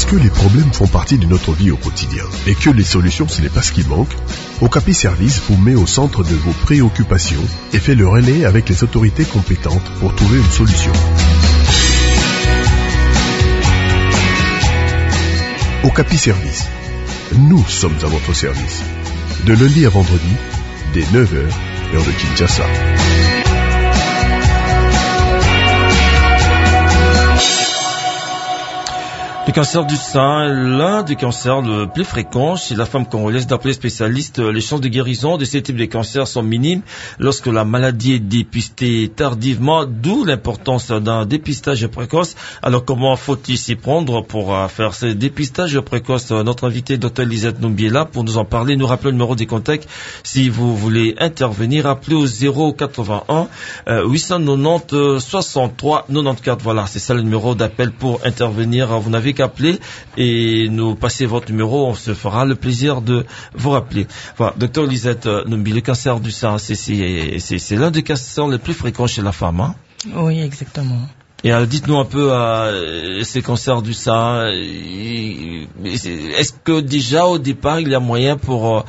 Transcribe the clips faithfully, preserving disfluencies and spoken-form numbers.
Parce que les problèmes font partie de notre vie au quotidien et que les solutions, ce n'est pas ce qui manque, Okapi Service vous met au centre de vos préoccupations et fait le relais avec les autorités compétentes pour trouver une solution. Okapi Service. Nous sommes à votre service. De lundi à vendredi, dès neuf heures, heure de Kinshasa. Le cancer du sein est l'un des cancers le plus fréquents chez la femme congolaise. D'après les spécialistes, les chances de guérison de ces types de cancers sont minimes lorsque la maladie est dépistée tardivement, d'où l'importance d'un dépistage précoce. Alors comment faut-il s'y prendre pour faire ce dépistage précoce? Notre invité, Dr Lisette Numbi, est là pour nous en parler. Nous rappelons le numéro des contacts. Si vous voulez intervenir, appelez au zéro quatre-vingt-un huit cent quatre-vingt-dix soixante-trois quatre-vingt-quatorze. Voilà, c'est ça le numéro d'appel pour intervenir. Vous n'avez qu'appeler et nous passer votre numéro, on se fera le plaisir de vous rappeler. Voilà, docteur Lisette Numbi, le cancer du sein, c'est, c'est, c'est, c'est l'un des cancers les plus fréquents chez la femme, hein? Oui, exactement. Et alors, dites-nous un peu euh, ces cancers du sein. Est-ce que déjà au départ il y a moyen pour euh,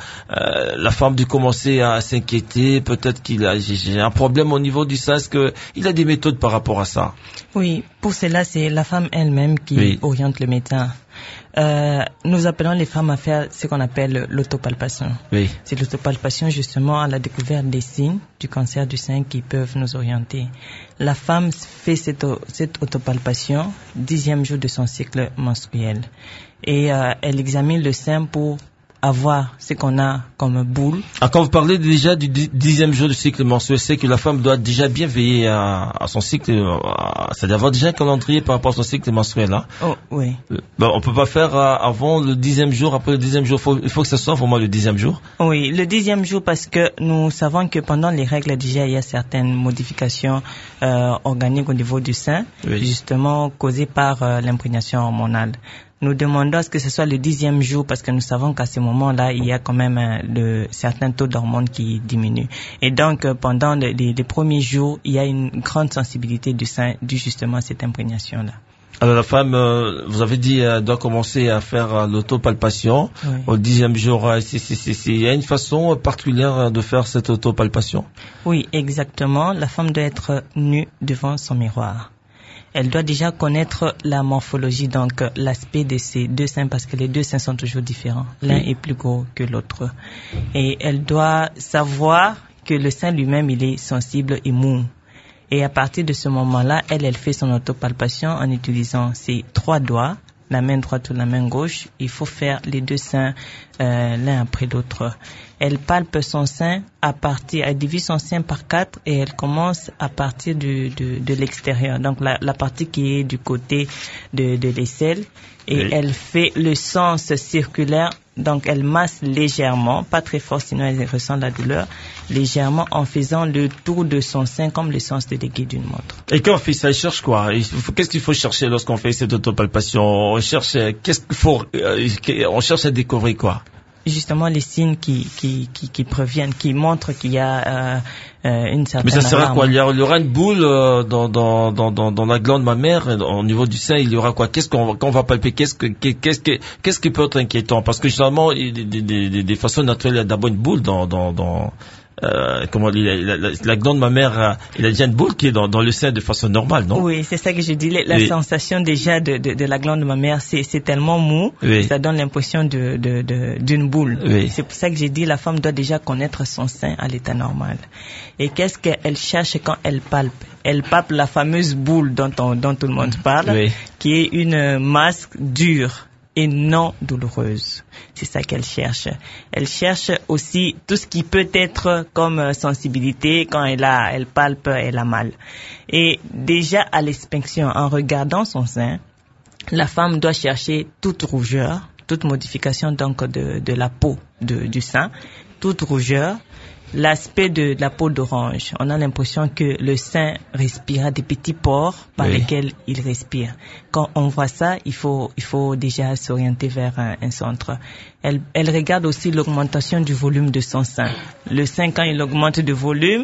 la femme de commencer à s'inquiéter? Peut-être qu'il a j'ai un problème au niveau du sein. Est-ce que il a des méthodes par rapport à ça? Oui, pour cela c'est la femme elle-même qui oui. oriente le médecin. Euh, nous appelons les femmes à faire ce qu'on appelle l'autopalpation. Oui. C'est l'autopalpation justement à la découverte des signes du cancer du sein qui peuvent nous orienter. La femme fait cette, cette autopalpation dixième jour de son cycle menstruel et euh, elle examine le sein pour avoir ce qu'on a comme boule. Ah, quand vous parlez déjà du dixième jour du cycle menstruel, c'est que la femme doit déjà bien veiller à, à son cycle, à, c'est d'avoir déjà un calendrier par rapport à son cycle menstruel, hein. Oh, oui. Ben, on peut pas faire euh, avant le dixième jour, après le dixième jour, faut, il faut que ça soit vraiment le dixième jour. Oui, le dixième jour parce que nous savons que pendant les règles déjà il y a certaines modifications euh, organiques au niveau du sein, oui. justement causées par euh, l'imprégnation hormonale. Nous demandons à ce que ce soit le dixième jour parce que nous savons qu'à ce moment-là, il y a quand même euh, de, certains taux d'hormones qui diminuent. Et donc, euh, pendant les, les, les premiers jours, il y a une grande sensibilité du sein due justement à cette imprégnation-là. Alors la femme, euh, vous avez dit, euh, doit commencer à faire euh, l'autopalpation oui. au dixième jour. Euh, c'est, c'est, c'est, c'est, il y a une façon particulière de faire cette autopalpation? Oui, exactement. La femme doit être nue devant son miroir. Elle doit déjà connaître la morphologie, donc l'aspect de ces deux seins, parce que les deux seins sont toujours différents. L'un oui. est plus gros que l'autre. Et elle doit savoir que le sein lui-même, il est sensible et mou. Et à partir de ce moment-là, elle, elle fait son autopalpation en utilisant ses trois doigts, la main droite ou la main gauche. Il faut faire les deux seins euh, l'un après l'autre. Elle palpe son sein à partir, elle divise son sein par quatre et elle commence à partir du, de, de l'extérieur. Donc la, la partie qui est du côté de, de l'aisselle et oui. elle fait le sens circulaire. Donc elle masse légèrement, pas très fort sinon elle ressent la douleur, légèrement en faisant le tour de son sein comme le sens de l'aiguille d'une montre. Et quand on fait ça, il cherche quoi? Il faut, qu'est-ce qu'il faut chercher lorsqu'on fait cette autopalpation? On cherche, qu'est-ce qu'il faut, euh, on cherche à découvrir quoi? Justement les signes qui qui qui, qui proviennent, qui montrent qu'il y a euh, euh, une certaine. Mais ça sert à quoi? Il y, alarme. il y aura une boule euh, dans, dans dans dans dans la glande mammaire, au niveau du sein. Il y aura quoi? Qu'est-ce qu'on quand on va palper? Qu'est-ce que qu'est-ce que qu'est-ce qui peut être inquiétant? Parce que généralement, des des des, des façons naturelles, il y a d'abord une boule dans dans dans Euh, comment la, la, la, la glande mammaire, il a déjà une boule qui est dans, dans le sein de façon normale, non? Oui, c'est ça que je dis. La, la oui. sensation déjà de, de, de la glande mammaire, c'est, c'est tellement mou, oui. ça donne l'impression de, de, de, d'une boule. Oui. C'est pour ça que j'ai dit la femme doit déjà connaître son sein à l'état normal. Et qu'est-ce qu'elle cherche quand elle palpe? Elle palpe la fameuse boule dont, on, dont tout le monde parle, oui. qui est une masse dure et non douloureuse. C'est ça qu'elle cherche. Elle cherche aussi tout ce qui peut être comme sensibilité. Quand elle a, elle palpe, elle a mal. Et déjà à l'inspection, en regardant son sein, la femme doit chercher toute rougeur, toute modification donc de, de la peau de, du sein, toute rougeur, l'aspect de, de la peau d'orange. On a l'impression que le sein respire des petits pores par oui. lesquels il respire. Quand on voit ça, il faut, il faut déjà s'orienter vers un, un centre. Elle, elle regarde aussi l'augmentation du volume de son sein. Le sein, quand il augmente de volume,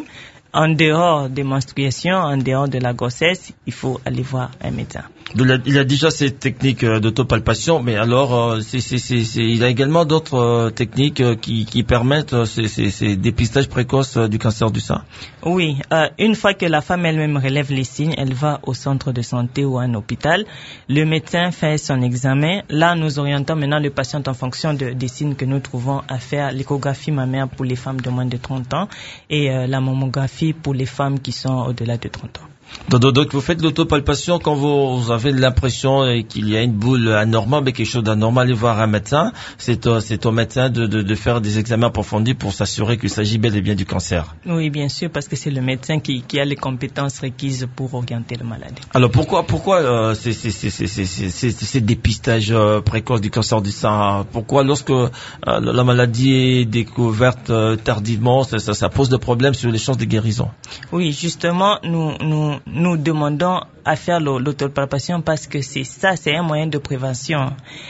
en dehors des menstruations, en dehors de la grossesse, il faut aller voir un médecin. Il y a déjà cette technique d'autopalpation, mais alors c'est, c'est, c'est, c'est, il y a également d'autres techniques qui, qui permettent ces, ces, ces dépistages précoces du cancer du sein. Oui, euh, une fois que la femme elle-même relève les signes, elle va au centre de santé ou à un hôpital. Le médecin fait son examen. Là, nous orientons maintenant le patient en fonction de, des signes que nous trouvons à faire. L'échographie mammaire pour les femmes de moins de trente ans et euh, la mammographie pour les femmes qui sont au-delà de trente ans. Donc, donc vous faites l'autopalpation quand vous avez l'impression qu'il y a une boule anormale, mais quelque chose d'anormal, allez voir un médecin. C'est au, c'est au médecin de, de, de faire des examens approfondis pour s'assurer qu'il s'agit bel et bien du cancer. Oui, bien sûr, parce que c'est le médecin qui, qui a les compétences requises pour orienter la maladie. Alors pourquoi pourquoi euh, ces c'est, c'est, c'est, c'est, c'est, c'est dépistages euh, précoces du cancer du sein? Pourquoi lorsque euh, la maladie est découverte euh, tardivement, ça, ça, ça pose des problèmes sur les chances de guérison? Oui, justement, nous nous nous demandons à faire l'autopalpation parce que c'est ça, c'est un moyen de prévention.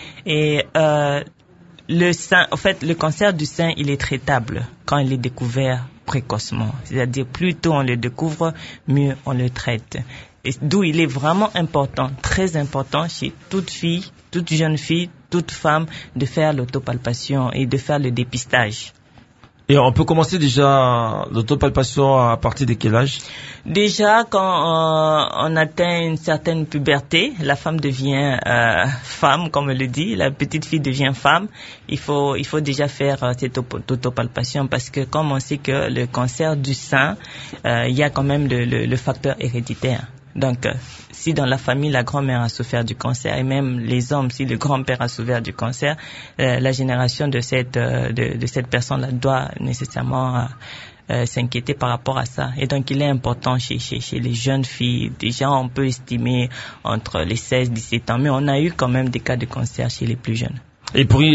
Et euh, le sein, en fait, le cancer du sein, il est traitable quand il est découvert précocement. C'est-à-dire, plus tôt on le découvre, mieux on le traite. Et d'où il est vraiment important, très important chez toute fille, toute jeune fille, toute femme, de faire l'autopalpation et de faire le dépistage. Et on peut commencer déjà l'autopalpation à partir de quel âge? Déjà, quand euh, on atteint une certaine puberté, la femme devient euh, femme, comme on le dit, la petite fille devient femme. Il faut, il faut déjà faire euh, cette autopalpation parce que comme on sait que le cancer du sein, euh, il y a quand même le, le, le facteur héréditaire. Donc, euh, si dans la famille, la grand-mère a souffert du cancer, et même les hommes, si le grand-père a souffert du cancer, euh, la génération de cette, euh, de, de cette personne-là doit nécessairement euh, euh, s'inquiéter par rapport à ça. Et donc, il est important chez, chez, chez les jeunes filles. Déjà, on peut estimer entre les seize et dix-sept ans, mais on a eu quand même des cas de cancer chez les plus jeunes. Et pour,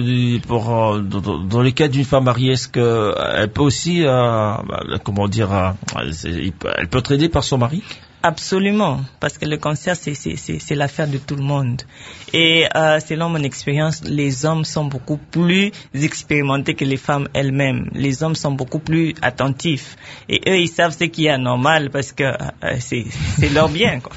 pour dans les cas d'une femme mariée, est-ce qu'elle peut aussi, euh, comment dire, euh, elle peut être aidée par son mari? Absolument, parce que le cancer, c'est, c'est, c'est, c'est l'affaire de tout le monde. Et euh, selon mon expérience, les hommes sont beaucoup plus expérimentés que les femmes elles-mêmes. Les hommes sont beaucoup plus attentifs. Et eux, ils savent ce qui est anormal parce que euh, c'est, c'est leur bien, quoi.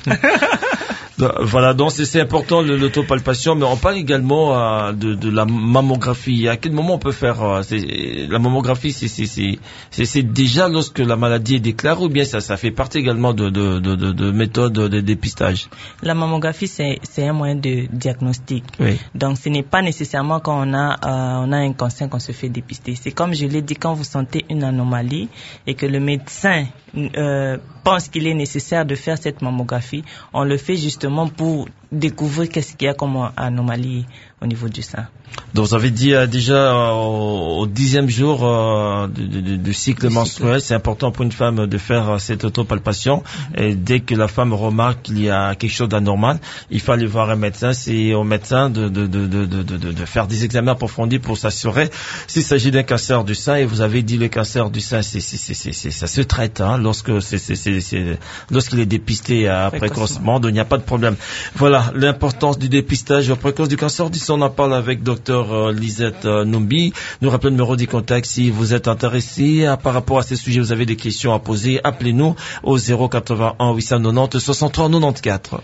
Voilà, donc c'est, c'est important l'autopalpation, mais on parle également euh, de, de la mammographie. À quel moment on peut faire euh, c'est, la mammographie? C'est, c'est, c'est, c'est, c'est déjà lorsque la maladie est déclarée ou bien ça, ça fait partie également de, de, de, de, de méthodes de dépistage? La mammographie, c'est, c'est un moyen de diagnostic. Oui. Donc ce n'est pas nécessairement quand on a, euh, on a un cancer qu'on se fait dépister. C'est comme je l'ai dit, quand vous sentez une anomalie et que le médecin euh, pense qu'il est nécessaire de faire cette mammographie, on le fait justement pour découvrir qu'est-ce qu'il y a comme anomalie au niveau du sein. Donc vous avez dit euh, déjà euh, au, au dixième jour euh, du, du, du cycle menstruel, c'est important pour une femme de faire euh, cette autopalpation. Mm-hmm. Et dès que la femme remarque qu'il y a quelque chose d'anormal, il faut aller voir un médecin. C'est au médecin de, de, de, de, de, de, de faire des examens approfondis pour s'assurer s'il s'agit d'un cancer du sein. Et vous avez dit le cancer du sein, c'est, c'est, c'est, c'est, c'est, ça se traite hein, lorsque c'est, c'est, c'est, c'est, lorsqu'il est dépisté euh, précocement. Donc il n'y a pas de problème. Voilà l'importance du dépistage précoce du cancer du sein. On en parle avec docteur Lisette Numbi. Nous rappelons le numéro du contact si vous êtes intéressé par rapport à ces sujets, vous avez des questions à poser, appelez-nous au zéro quatre-vingt-un huit cent quatre-vingt-dix soixante-trois quatre-vingt-quatorze.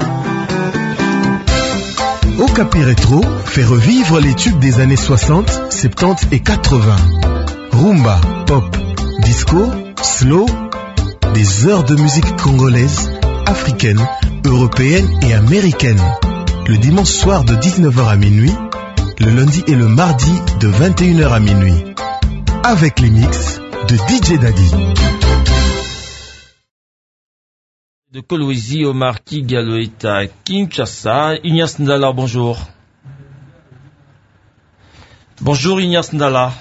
Okapi Rétro fait revivre les tubes des années soixante, soixante-dix et quatre-vingts. Rumba, pop, disco, slow, des heures de musique congolaise, africaine, européenne et américaine. Le dimanche soir de dix-neuf heures à minuit, le lundi et le mardi de vingt et une heures à minuit. Avec les mix de D J Daddy. De Kolwezi au Marquis Galoïta Kinshasa, Ignace Ndala, bonjour. Bonjour Ignace Ndala.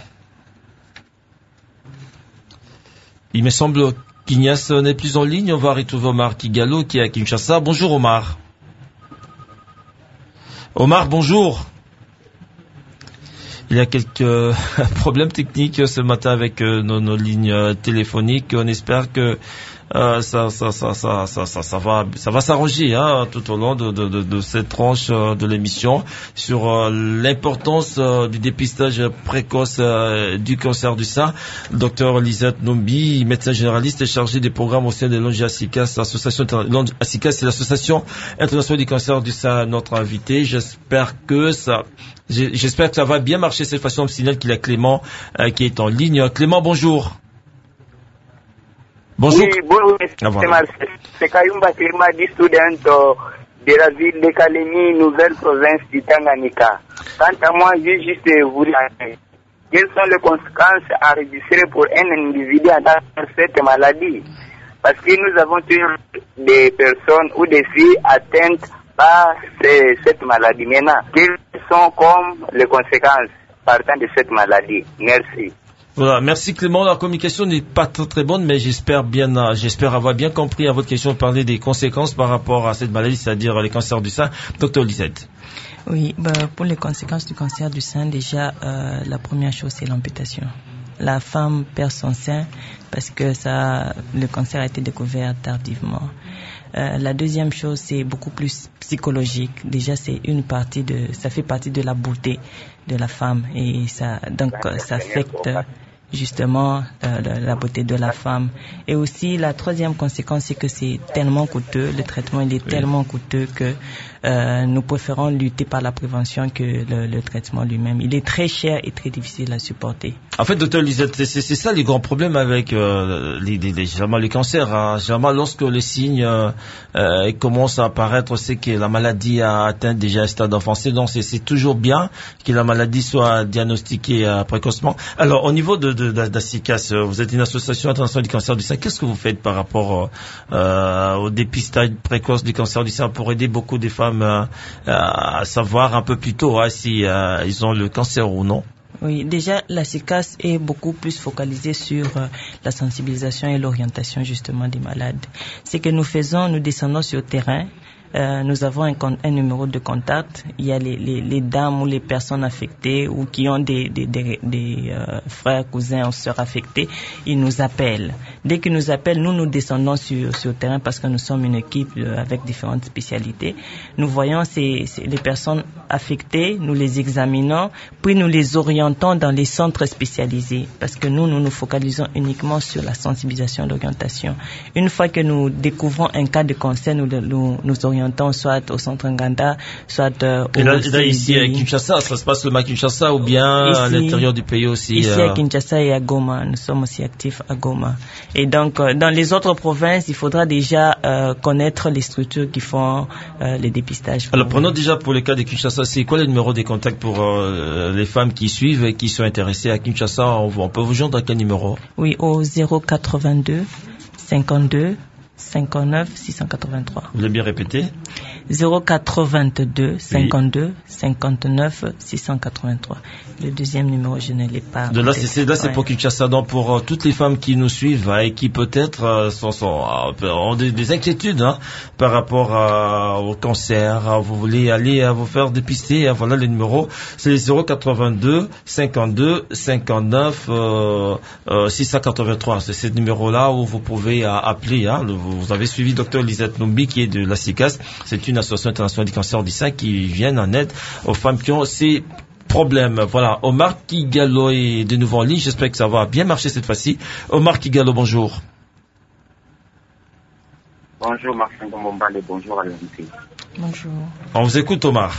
Il me semble qu'Ignace n'est plus en ligne, on va retrouver Omar Kigalo qui est à Kinshasa. Bonjour Omar. Omar, bonjour. Il y a quelques problèmes techniques ce matin avec nos, nos lignes téléphoniques. On espère que euh, ça, ça, ça, ça, ça, ça, ça va, ça va s'arranger hein, tout au long de, de, de, de cette tranche euh, de l'émission sur euh, l'importance euh, du dépistage précoce euh, du cancer du sein. Docteur Lisette Nombi, médecin généraliste et chargé des programmes au sein de l'O N G ASICAS, l'association ASICAS, c'est l'association internationale du cancer du sein, notre invité. J'espère que ça, j'espère que ça va bien marcher cette fois-ci. On me signale qu'il y a Clément euh, qui est en ligne. Clément, bonjour. Bonjour. Oui, bonjour, ah, voilà. C'est Kayumba Kirmadi, student de la ville de Kalemi, nouvelle province du Tanganyika. Quant à moi, j'ai juste voulu quelles sont les conséquences enregistrées pour un individu atteint cette maladie. Parce que nous avons toujours des personnes ou des filles atteintes par cette maladie. Maintenant, quelles sont comme les conséquences partant de cette maladie? Merci. Voilà, merci Clément. La communication n'est pas très, très bonne, mais j'espère bien, euh, j'espère avoir bien compris à votre question, parler des conséquences par rapport à cette maladie, c'est-à-dire les cancers du sein. Docteur Lisette. Oui, bah, pour les conséquences du cancer du sein, déjà, euh, la première chose, c'est l'amputation. La femme perd son sein parce que ça, le cancer a été découvert tardivement. Euh, la deuxième chose, c'est beaucoup plus psychologique. Déjà, c'est une partie de, ça fait partie de la beauté de la femme et ça, donc, ça affecte justement euh, la beauté de la femme. Et aussi, la troisième conséquence, c'est que c'est tellement coûteux, le traitement il est oui. tellement coûteux que euh, nous préférons lutter par la prévention que le, le traitement lui-même. Il est très cher et très difficile à supporter. En fait, docteur Lisette, c'est, c'est ça les grands problèmes avec euh, les, les, les, généralement les cancers. Hein. Généralement, lorsque les signes euh, euh, commencent à apparaître, c'est que la maladie a atteint déjà un stade avancé. Donc, c'est, c'est toujours bien que la maladie soit diagnostiquée euh, précocement. Alors, au niveau de d'ASICAS, vous êtes une association internationale du cancer du sein. Qu'est-ce que vous faites par rapport euh, au dépistage précoce du cancer du sein pour aider beaucoup de femmes euh, à savoir un peu plus tôt hein, si euh, ils ont le cancer ou non? Oui, déjà, l'ASICAS est beaucoup plus focalisée sur euh, la sensibilisation et l'orientation justement des malades. Ce que nous faisons, nous descendons sur le terrain. Euh, nous avons un, un numéro de contact. Il y a les, les, les dames ou les personnes affectées ou qui ont des, des, des, des euh, frères, cousins ou sœurs affectés. Ils nous appellent. Dès qu'ils nous appellent, nous nous descendons sur, sur le terrain parce que nous sommes une équipe euh, avec différentes spécialités. Nous voyons ces, ces, les personnes affectées, nous les examinons, puis nous les orientons dans les centres spécialisés parce que nous, nous nous focalisons uniquement sur la sensibilisation et l'orientation. Une fois que nous découvrons un cas de cancer, nous, nous, nous orientons soit au centre Nganda, soit euh, au... Et là, là ici à Kinshasa, ça se passe le à Kinshasa ou bien ici, à l'intérieur du pays aussi? Ici euh... à Kinshasa et à Goma, nous sommes aussi actifs à Goma. Et donc, euh, dans les autres provinces, il faudra déjà euh, connaître les structures qui font euh, les dépistages. Alors, prenons déjà pour le cas de Kinshasa, c'est quoi le numéro des contacts pour euh, les femmes qui suivent et qui sont intéressées à Kinshasa? On, on peut vous joindre à quel numéro? Oui, au zéro quatre-vingt-deux cinquante-deux cinquante-neuf six cent quatre-vingt-trois. Vous l'avez bien répété? zéro quatre-vingt-deux cinquante-deux cinquante-neuf six cent quatre-vingt-trois. Le deuxième numéro, je ne l'ai pas. De là, c'est, c'est, là, c'est ouais. pour Kinshasa. Donc, pour euh, toutes les femmes qui nous suivent hein, et qui peut-être euh, sont, sont, euh, ont des, des inquiétudes hein, par rapport euh, au cancer, hein, vous voulez aller euh, vous faire dépister, hein, voilà le numéro. C'est zéro quatre-vingt-deux cinquante-deux cinquante-neuf euh, euh, six cent quatre-vingt-trois. C'est ce numéro-là où vous pouvez euh, appeler. Hein, le, vous avez suivi docteur Lisette Nombi qui est de l'ASICAS. C'est une association internationale du cancer du sein qui vient en aide aux femmes qui ont ces problèmes. Voilà, Omar Kigalo est de nouveau en ligne. J'espère que ça va bien marcher cette fois-ci. Omar Kigalo, bonjour. Bonjour Martin Gombal et bonjour à l'invité. Bonjour. On vous écoute Omar.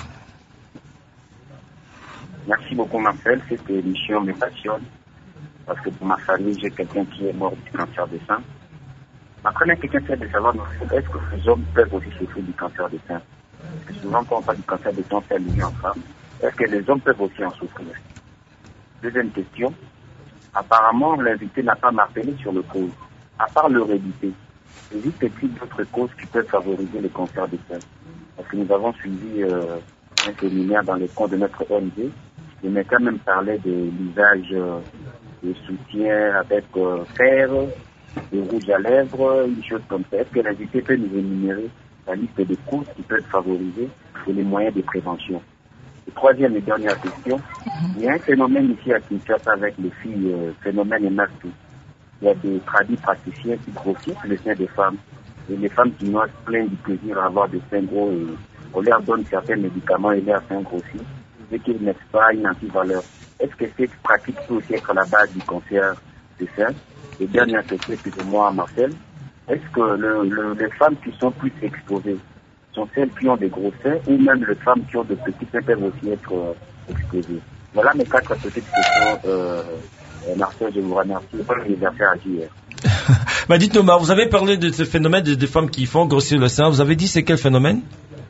Merci beaucoup Marcel, cette émission me passionne parce que pour ma famille j'ai quelqu'un qui est mort du cancer du sein. Ma première question, c'est de savoir, est-ce que les hommes peuvent aussi souffrir du cancer du sein? Parce que souvent, quand on parle du cancer du sein, c'est lié en femme. Est-ce que les hommes peuvent aussi en souffrir? Deuxième question. Apparemment, l'invité n'a pas martelé sur le cause. À part l'hérédité, existe-t-il d'autres causes qui peuvent favoriser le cancer du sein? Parce que nous avons suivi euh, un séminaire dans les comptes de notre O N G. Le médecin même parlait de l'usage euh, de soutien avec euh, fer, de rouge à lèvres, une chose comme ça. Est-ce que l'invité peut nous énumérer la liste des causes qui peuvent favoriser et les moyens de prévention? Et troisième et dernière question, mm-hmm. il y a un phénomène ici à Kinshasa avec les filles, euh, phénomène M A S T. il y a des tradis praticiens qui grossissent le sein des femmes. Et les femmes qui noient plein du plaisir à avoir des seins gros et on leur donne certains médicaments et leurs seins grossissent, et qu'ils n'ont pas une antivaleur. Est-ce que cette pratique peut aussi être à la base du cancer des seins? Et dernière question, pour moi, Marcel, est-ce que le, le, les femmes qui sont plus exposées sont celles qui ont des gros seins ou même les femmes qui ont de petits seins peuvent aussi être euh, exposées? Voilà mes quatre petites questions. Euh, Marcel, je vous remercie. Bonne anniversaire à J R. bah dites-nous, vous avez parlé de ce phénomène des de femmes qui font grossir le sein. Vous avez dit c'est quel phénomène?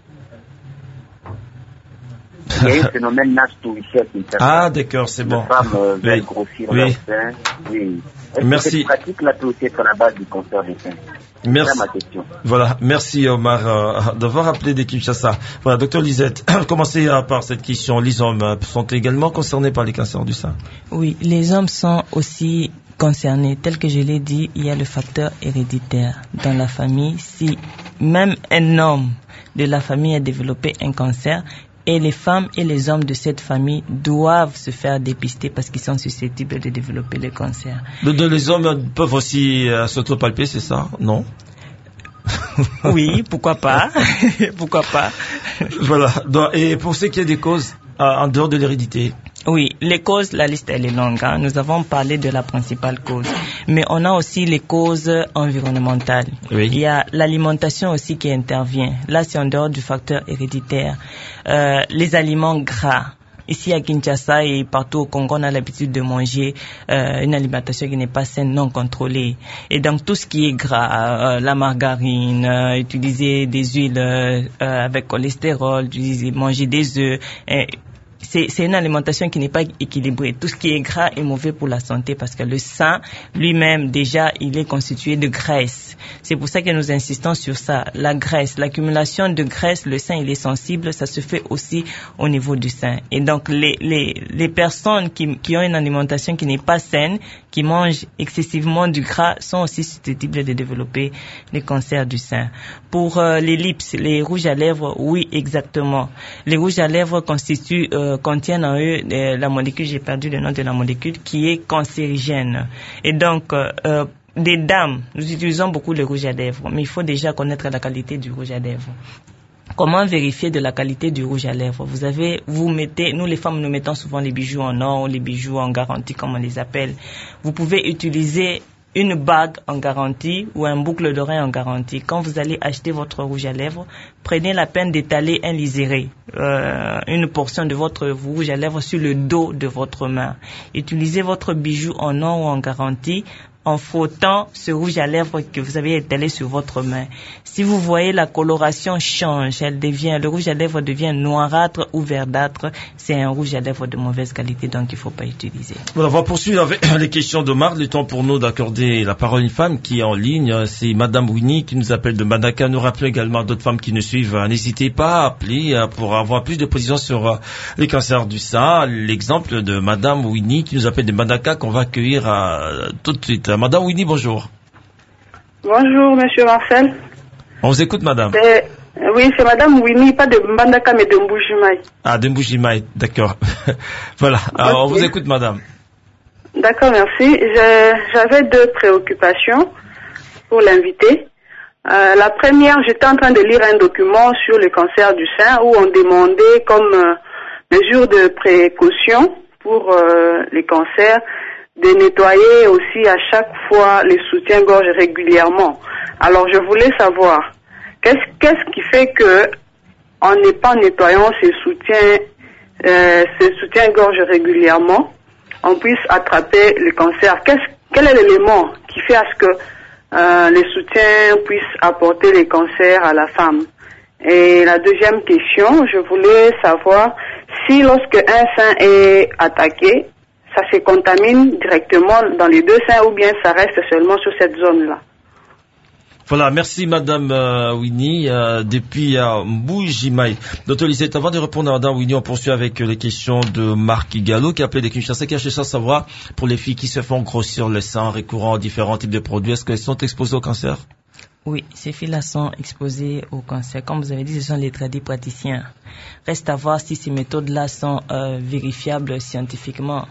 Il y a un phénomène Nash Tourichet. Ah, d'accord, c'est bon. Les femmes euh, veulent oui. grossir oui. leur sein. Oui. Est-ce Merci. Que cette pratique là peut aussi être à la base du cancer des seins? Merci. C'est ma question. Voilà, merci Omar euh, d'avoir appelé de Kinshasa. Voilà, docteur Lisette, commencez euh, par cette question. Les hommes euh, sont également concernés par les cancers du sein? Oui, les hommes sont aussi concernés. Tel que je l'ai dit, il y a le facteur héréditaire dans la famille. Si même un homme de la famille a développé un cancer, et les femmes et les hommes de cette famille doivent se faire dépister parce qu'ils sont susceptibles de développer le cancer. De, de, les hommes peuvent aussi euh, s'autopalper, c'est ça? Non? Oui, pourquoi pas? Pourquoi pas? Voilà. Donc, et pour ce qui est des causes, euh, en dehors de l'hérédité? Oui, les causes, la liste elle est longue. Hein. Nous avons parlé de la principale cause, mais on a aussi les causes environnementales. Oui. Il y a l'alimentation aussi qui intervient. Là, c'est en dehors du facteur héréditaire. Euh, les aliments gras. Ici à Kinshasa et partout au Congo, on a l'habitude de manger euh, une alimentation qui n'est pas saine, non contrôlée. Et donc tout ce qui est gras, euh, la margarine, euh, utiliser des huiles euh, avec cholestérol, utiliser, manger des œufs. Euh, C'est, c'est une alimentation qui n'est pas équilibrée. Tout ce qui est gras est mauvais pour la santé parce que le sein lui-même, déjà, il est constitué de graisse. C'est pour ça que nous insistons sur ça. La graisse, l'accumulation de graisse, le sein, il est sensible, ça se fait aussi au niveau du sein. Et donc, les, les, les personnes qui, qui ont une alimentation qui n'est pas saine, qui mangent excessivement du gras, sont aussi susceptibles de développer les cancers du sein. Pour euh, les lips, les rouges à lèvres, oui, exactement. Les rouges à lèvres constituent euh, contiennent en eux euh, la molécule, j'ai perdu le nom de la molécule, qui est cancérigène. Et donc, euh, des dames, nous utilisons beaucoup le rouge à lèvres, mais il faut déjà connaître la qualité du rouge à lèvres. Comment vérifier de la qualité du rouge à lèvres? Vous avez, vous mettez, nous les femmes, nous mettons souvent les bijoux en or, les bijoux en garantie, comme on les appelle. Vous pouvez utiliser une bague en garantie ou un boucle d'oreille en garantie. Quand vous allez acheter votre rouge à lèvres, prenez la peine d'étaler un liseré, euh, une portion de votre rouge à lèvres sur le dos de votre main. Utilisez votre bijou en or ou en garantie en frottant ce rouge à lèvres que vous avez étalé sur votre main. Si vous voyez la coloration change, elle devient, le rouge à lèvres devient noirâtre ou verdâtre, c'est un rouge à lèvres de mauvaise qualité, donc il ne faut pas utiliser. Voilà, on va poursuivre avec les questions de Marc. Le temps pour nous d'accorder la parole à une femme qui est en ligne. C'est Madame Winnie qui nous appelle de Madaka. Nous rappelons également d'autres femmes qui nous suivent. N'hésitez pas à appeler pour avoir plus de précisions sur les cancers du sein. L'exemple de Madame Winnie qui nous appelle de Madaka qu'on va accueillir tout de suite. Madame Winnie, bonjour. Bonjour, monsieur Marcel. On vous écoute, madame. C'est, oui, c'est madame Winnie, pas de Mbandaka, mais de Mbujimaï. Ah, de Mbujimaï, d'accord. Voilà, alors okay. On vous écoute, madame. D'accord, merci. Je, j'avais deux préoccupations pour l'invité. Euh, la première, j'étais en train de lire un document sur le cancer du sein où on demandait comme euh, mesure de précaution pour euh, les cancers de nettoyer aussi à chaque fois les soutiens-gorge régulièrement. Alors je voulais savoir, qu'est-ce, qu'est-ce qui fait que en n'est pas nettoyant ces soutiens, euh, ces soutiens-gorge régulièrement, on puisse attraper le cancer? Qu'est-ce, quel est l'élément qui fait à ce que euh, les soutiens puissent apporter les cancers à la femme? Et la deuxième question, je voulais savoir si lorsque un sein est attaqué, ça se contamine directement dans les deux seins ou bien ça reste seulement sur cette zone-là. Voilà, merci Madame euh, Winnie, euh, depuis euh, Mbujimaï. Docteur Lisette, avant de répondre à Madame Winnie, on poursuit avec euh, les questions de Marc Gallo qui a appelé de Kinshasa, qui a cherché à savoir pour les filles qui se font grossir le sein recourant à différents types de produits, est-ce qu'elles sont exposées au cancer? Oui, ces filles-là sont exposées au cancer. Comme vous avez dit, ce sont les tradis praticiens. Reste à voir si ces méthodes-là sont euh, vérifiables scientifiquement.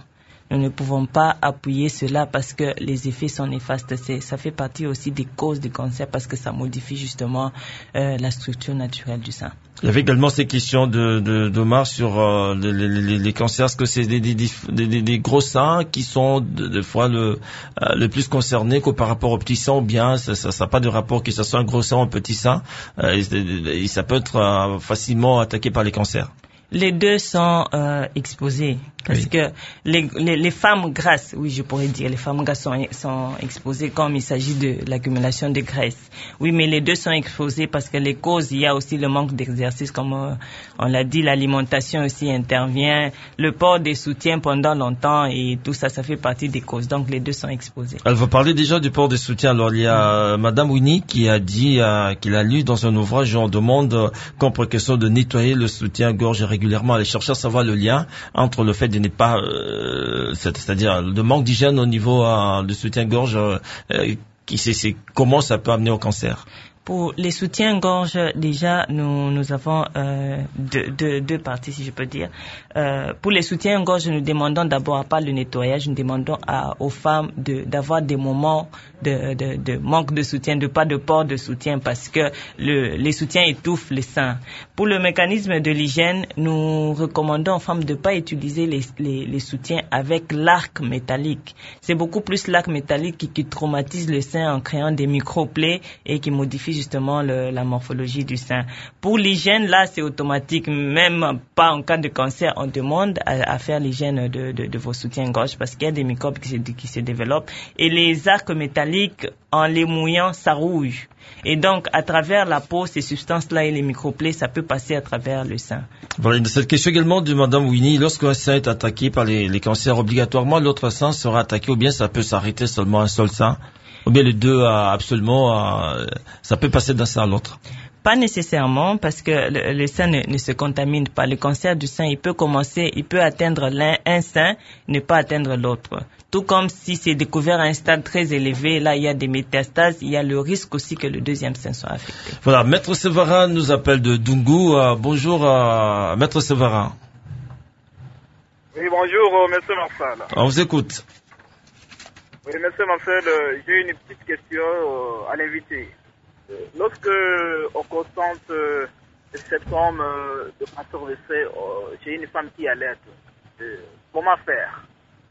nous ne pouvons pas appuyer cela parce que les effets sont néfastes. C'est, ça fait partie aussi des causes du cancer parce que ça modifie justement euh, la structure naturelle du sein. Il y avait également ces questions de, de, d'Omar sur euh, les, les, les cancers. Est-ce que c'est des, des, des, des gros seins qui sont des fois le, euh, le plus concernés que par rapport aux petits seins, ou bien ça n'a pas de rapport que ce soit un gros sein ou un petit sein, euh, et, et ça peut être euh, facilement attaqué par les cancers? Les deux sont euh, exposés parce oui. que les, les, les femmes grasses, oui, je pourrais dire, les femmes grasses sont, sont exposées comme il s'agit de l'accumulation de graisse. Oui, mais les deux sont exposés parce que les causes, il y a aussi le manque d'exercice, comme euh, on l'a dit, l'alimentation aussi intervient, le port des soutiens pendant longtemps et tout ça, ça fait partie des causes. Donc les deux sont exposés. Elle va parler déjà du port des soutiens. Alors il y a Madame Winnie qui a dit euh, qu'il a lu dans un ouvrage, on demande euh, comme précaution de nettoyer le soutien-gorge régulièrement. Elle cherche à savoir le lien entre le fait de ne pas, euh, c'est-à-dire le manque d'hygiène au niveau euh, du soutien-gorge, euh, qui c'est, c'est comment ça peut amener au cancer. Pour les soutiens-gorge, déjà, nous, nous avons euh, deux, deux, deux parties, si je peux dire. Euh, pour les soutiens-gorge, nous demandons d'abord, à part le nettoyage, nous demandons à, aux femmes de, d'avoir des moments de, de, de manque de soutien, de pas de port de soutien, parce que le, les soutiens étouffent les seins. Pour le mécanisme de l'hygiène, nous recommandons aux femmes de pas utiliser les, les, les soutiens avec l'arc métallique. C'est beaucoup plus l'arc métallique qui, qui traumatise le sein en créant des micro-plaies et qui modifie justement le, la morphologie du sein. Pour l'hygiène, là, c'est automatique. Même pas en cas de cancer, on demande à, à faire l'hygiène de, de, de vos soutiens-gorge parce qu'il y a des microbes qui se, qui se développent. Et les arcs métalliques, en les mouillant, ça rouille. Et donc, à travers la peau, ces substances-là et les microplaies, ça peut passer à travers le sein. Voilà, cette question également de Madame Winnie. Lorsqu'un sein est attaqué par les, les cancers, obligatoirement, l'autre sein sera attaqué, ou bien ça peut s'arrêter seulement un seul sein? Ou bien les deux, euh, absolument, euh, ça peut passer d'un sein à l'autre? Pas nécessairement, parce que le, le sein ne, ne se contamine pas. Le cancer du sein, il peut commencer, il peut atteindre l'un, un sein, ne pas atteindre l'autre. Tout comme si c'est découvert à un stade très élevé, là il y a des métastases, il y a le risque aussi que le deuxième sein soit affecté. Voilà, Maître Séverin nous appelle de Dungu. Euh, bonjour, euh, Maître Séverin. Oui, bonjour, euh, Monsieur Marcel. On vous écoute. Oui, Monsieur Marcel, euh, j'ai une petite question euh, à l'invité. Euh, lorsque on constate euh, cette forme euh, de cancer de sein euh, chez une femme qui allait, euh, comment faire?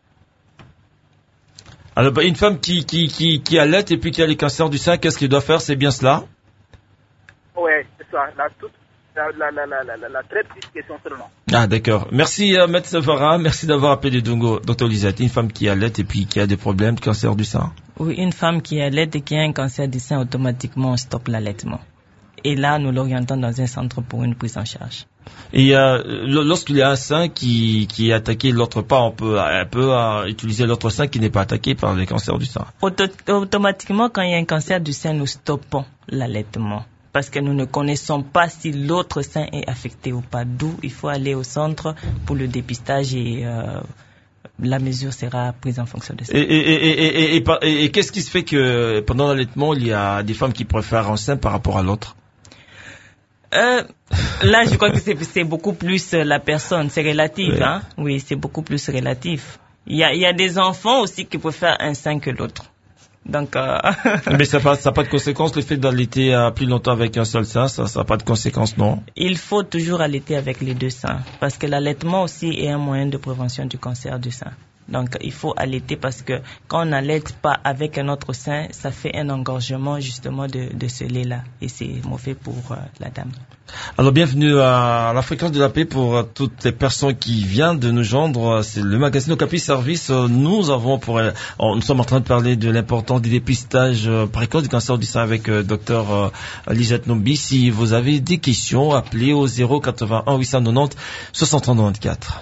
Alors, bah, une femme qui, qui, qui, qui allait et puis qui a les cancers du sein, qu'est-ce qu'elle doit faire? C'est bien cela? Oui, c'est ça. La, toute, la, la, la, la, la, la très petite question seulement. Ah, d'accord. Merci, euh, Maître Séverin. Merci d'avoir appelé Dungu. Docteur Lisette, une femme qui allait et puis qui a des problèmes de cancer du sein. Oui, une femme qui allait et qui a un cancer du sein, automatiquement, on stoppe l'allaitement. Et là, nous l'orientons dans un centre pour une prise en charge. Et euh, lorsqu'il y a un sein qui, qui est attaqué, l'autre pas, on peut, on peut euh, utiliser l'autre sein qui n'est pas attaqué par les cancers du sein. Auto- automatiquement, quand il y a un cancer du sein, nous stoppons l'allaitement. Parce que nous ne connaissons pas si l'autre sein est affecté ou pas. D'où il faut aller au centre pour le dépistage et euh, la mesure sera prise en fonction de ça. Et, et, et, et, et, et, et qu'est-ce qui se fait que pendant l'allaitement, il y a des femmes qui préfèrent un sein par rapport à l'autre? Euh, là, je crois que c'est, c'est beaucoup plus la personne, c'est relatif, oui. hein. Oui, c'est beaucoup plus relatif. Il y a, il y a des enfants aussi qui préfèrent un sein que l'autre. Donc, euh... mais ça n'a pas, pas de conséquence le fait d'allaiter euh, plus longtemps avec un seul sein, ça n'a pas de conséquence, non? Il faut toujours allaiter avec les deux seins, parce que l'allaitement aussi est un moyen de prévention du cancer du sein. Donc, il faut allaiter parce que quand on n'allaite pas avec un autre sein, ça fait un engorgement justement de, de ce lait-là. Et c'est mauvais pour euh, la dame. Alors, bienvenue à la fréquence de la paix pour euh, toutes les personnes qui viennent de nous joindre. C'est le magazine Okapi Service. Nous avons pour, euh, nous sommes en train de parler de l'importance du dépistage euh, précoce du cancer du sein avec euh, docteur euh, Lisette Nombi. Si vous avez des questions, appelez au zéro quatre-vingt-un huit cent quatre-vingt-dix soixante-trois quatre-vingt-quatorze.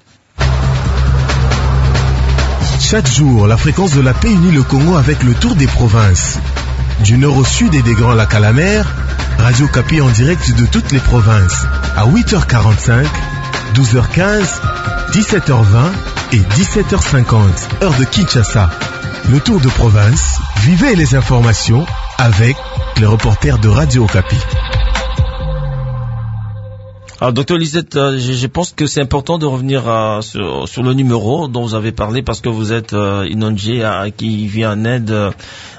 Chaque jour, la fréquence de la paix unit le Congo avec le tour des provinces. Du nord au sud et des Grands Lacs à la mer, Radio Okapi en direct de toutes les provinces. À huit heures quarante-cinq, douze heures quinze, dix-sept heures vingt et dix-sept heures cinquante, heure de Kinshasa. Le tour de province, vivez les informations avec les reporters de Radio Okapi. Alors, docteur Lisette, euh, je, je pense que c'est important de revenir euh, sur, sur le numéro dont vous avez parlé parce que vous êtes euh, une O N G euh, qui vient en aide euh,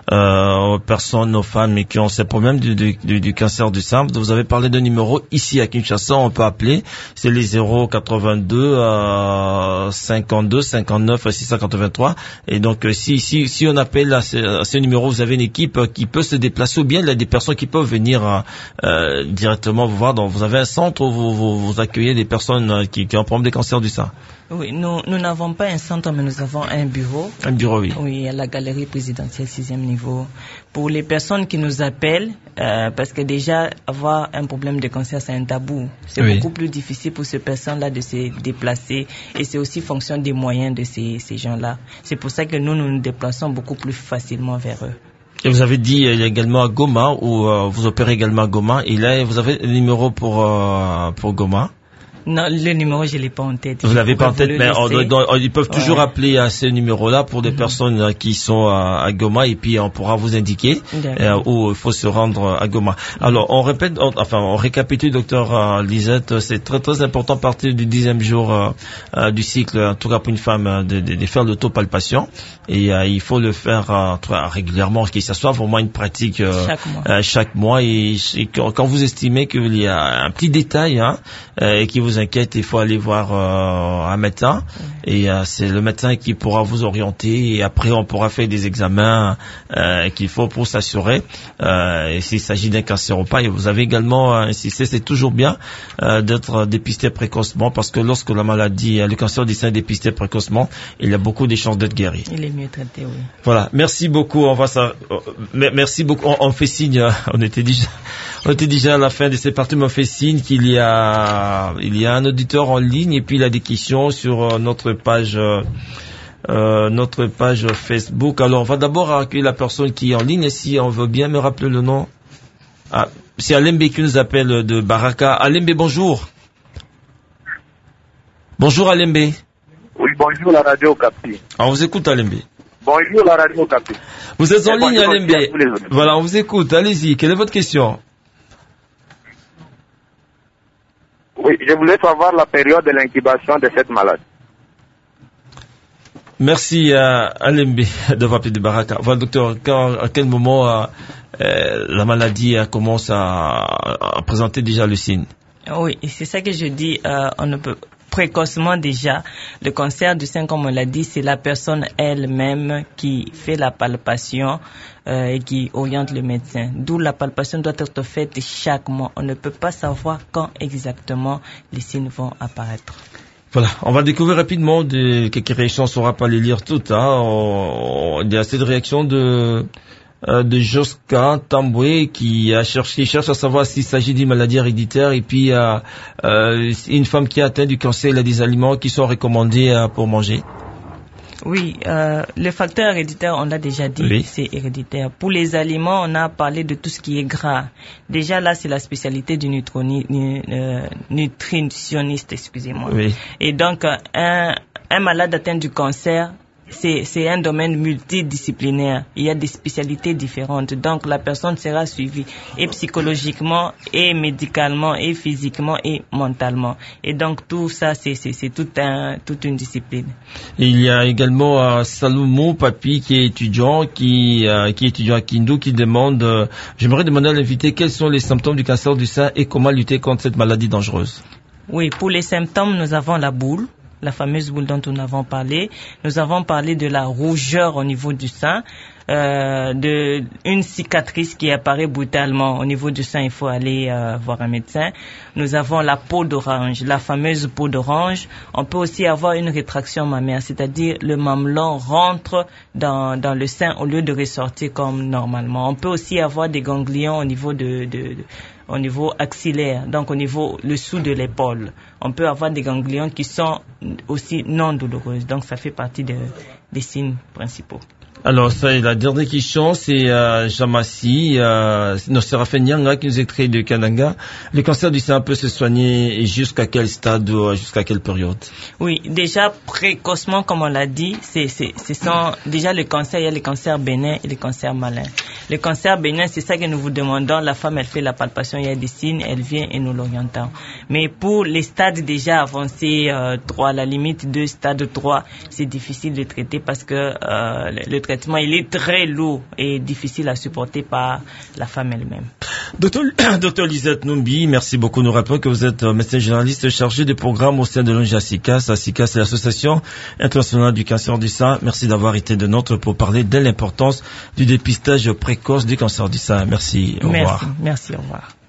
aux personnes, aux femmes qui ont ces problèmes du, du, du, du cancer du sein. Vous avez parlé d'un numéro ici à Kinshasa, on peut appeler, c'est les zéro quatre-vingt-deux euh, cinquante-deux cinquante-neuf six cent quatre-vingt-trois. Et donc, si si si on appelle à ce, à ce numéro, vous avez une équipe qui peut se déplacer ou bien il y a des personnes qui peuvent venir euh, directement vous voir. Donc, vous avez un centre où vous, vous, vous accueillez des personnes qui, qui ont un problème de cancer du sein. Oui, nous nous n'avons pas un centre, mais nous avons un bureau. Un bureau, oui. Oui, à la galerie présidentielle sixième niveau. Pour les personnes qui nous appellent, euh, parce que déjà avoir un problème de cancer, c'est un tabou. C'est oui. beaucoup plus difficile pour ces personnes-là de se déplacer, et c'est aussi fonction des moyens de ces ces gens-là. C'est pour ça que nous nous nous déplaçons beaucoup plus facilement vers eux. Et vous avez dit il y a également à Goma, où euh, vous opérez également à Goma, et là vous avez le numéro pour euh, pour Goma. Non, le numéro, je l'ai pas en tête. Vous l'avez pas en tête, mais on, on, ils peuvent toujours ouais. appeler à ce numéro-là pour des mm-hmm. personnes qui sont à, à Goma, et puis on pourra vous indiquer euh, où il faut se rendre à Goma. Alors, on répète, on, enfin, on récapitule, docteur euh, Lisette, c'est très très important à partir du dixième jour euh, euh, du cycle, en tout cas pour une femme, de, de, de faire l'autopalpation, et euh, il faut le faire euh, régulièrement, que ce soit vraiment une pratique euh, chaque mois. Euh, chaque mois, et, et quand vous estimez qu'il y a un petit détail hein, euh, et qui vous inquiète, il faut aller voir euh, un médecin et euh, c'est le médecin qui pourra vous orienter, et après on pourra faire des examens euh, qu'il faut pour s'assurer euh, et s'il s'agit d'un cancer ou pas. Et vous avez également euh, insisté, c'est toujours bien euh, d'être dépisté précocement, parce que lorsque la maladie, le cancer du sein est dépisté précocement, il y a beaucoup de chances d'être guéri. Il est mieux traité, oui. Voilà, merci beaucoup. On va ça, merci beaucoup. On, on fait signe. On était déjà, on était déjà à la fin de cette partie, mais on fait signe qu'il y a, il y a un auditeur en ligne, et puis il a des questions sur notre page, euh, notre page Facebook. Alors, on va d'abord accueillir la personne qui est en ligne, et si on veut bien me rappeler le nom. Ah, c'est Alembe qui nous appelle de Baraka. Alembe, bonjour. Bonjour Alembe. Oui, bonjour la radio Capi. On vous écoute Alembe. Bonjour la radio Capi. Vous êtes en ligne Alembe. Voilà, on vous écoute. Allez-y, quelle est votre question? Oui, je voulais savoir la période de l'incubation de cette maladie. Merci à Alembe d'avoir appelé de Baraka. Voilà, docteur, quand, à quel moment euh, euh, la maladie euh, commence à, à présenter déjà le signe? Oui, c'est ça que je dis. Euh, on ne peut précocement déjà. Le cancer du sein, comme on l'a dit, c'est la personne elle-même qui fait la palpation euh, et qui oriente le médecin. D'où la palpation doit être faite chaque mois. On ne peut pas savoir quand exactement les signes vont apparaître. Voilà, on va découvrir rapidement des, quelques réactions, on ne saura pas les lire toutes. Hein. On, on, il y a assez de réactions de... de Joska Tamboué qui a cherché, qui cherche à savoir s'il s'agit d'une maladie héréditaire, et puis euh, euh, une femme qui a atteint du cancer, il y a des aliments qui sont recommandés euh, pour manger. Oui, euh, le facteur héréditaire, on l'a déjà dit, oui. C'est héréditaire. Pour les aliments, on a parlé de tout ce qui est gras. Déjà là, c'est la spécialité du nutroni, euh, nutritionniste, excusez-moi. Oui. Et donc, un, un malade atteint du cancer, C'est, c'est un domaine multidisciplinaire. Il y a des spécialités différentes. Donc, la personne sera suivie et psychologiquement, et médicalement, et physiquement, et mentalement. Et donc, tout ça, c'est, c'est, c'est tout un, toute une discipline. Il y a également euh, Salomon Papi qui est étudiant, qui, euh, qui est étudiant à Kindu, qui demande, euh, j'aimerais demander à l'invité quels sont les symptômes du cancer du sein et comment lutter contre cette maladie dangereuse. Oui, pour les symptômes, nous avons la boule. La fameuse boule dont nous avons parlé. Nous avons parlé de la rougeur au niveau du sein, euh, de une cicatrice qui apparaît brutalement au niveau du sein. Il faut aller euh, voir un médecin. Nous avons la peau d'orange, la fameuse peau d'orange. On peut aussi avoir une rétraction mammaire, c'est-à-dire le mamelon rentre dans dans le sein au lieu de ressortir comme normalement. On peut aussi avoir des ganglions au niveau de, de, de au niveau axillaire, donc au niveau le dessous de l'épaule. On peut avoir des ganglions qui sont aussi non douloureuses, donc ça fait partie de, des signes principaux. Alors, ça est la dernière question, c'est euh, Jamassi, euh, non, Séraphin Nyanga qui nous écrit de Kananga. Le cancer du sein peut se soigner et jusqu'à quel stade ou jusqu'à quelle période? Oui, déjà précocement, comme on l'a dit, c'est, c'est, ce sont déjà le cancer, il y a les cancers bénins et les cancers malins. Le cancer bénin, c'est ça que nous vous demandons. La femme, elle fait la palpation, il y a des signes, elle vient et nous l'orientons. Mais pour les stades déjà avancés, euh, trois, à la limite deux, stade trois, c'est difficile de traiter parce que euh, le, le traitement, il est très lourd et difficile à supporter par la femme elle-même. Docteur, Docteur Lisette Numbi, merci beaucoup. Nous rappelons que vous êtes médecin généraliste chargé des programmes au sein de l'O N G SICAS. SICAS, c'est l'Association internationale du cancer du sein. Merci d'avoir été de notre pour parler de l'importance du dépistage précoce du cancer du sein. Merci. Au merci, revoir. Merci, au revoir.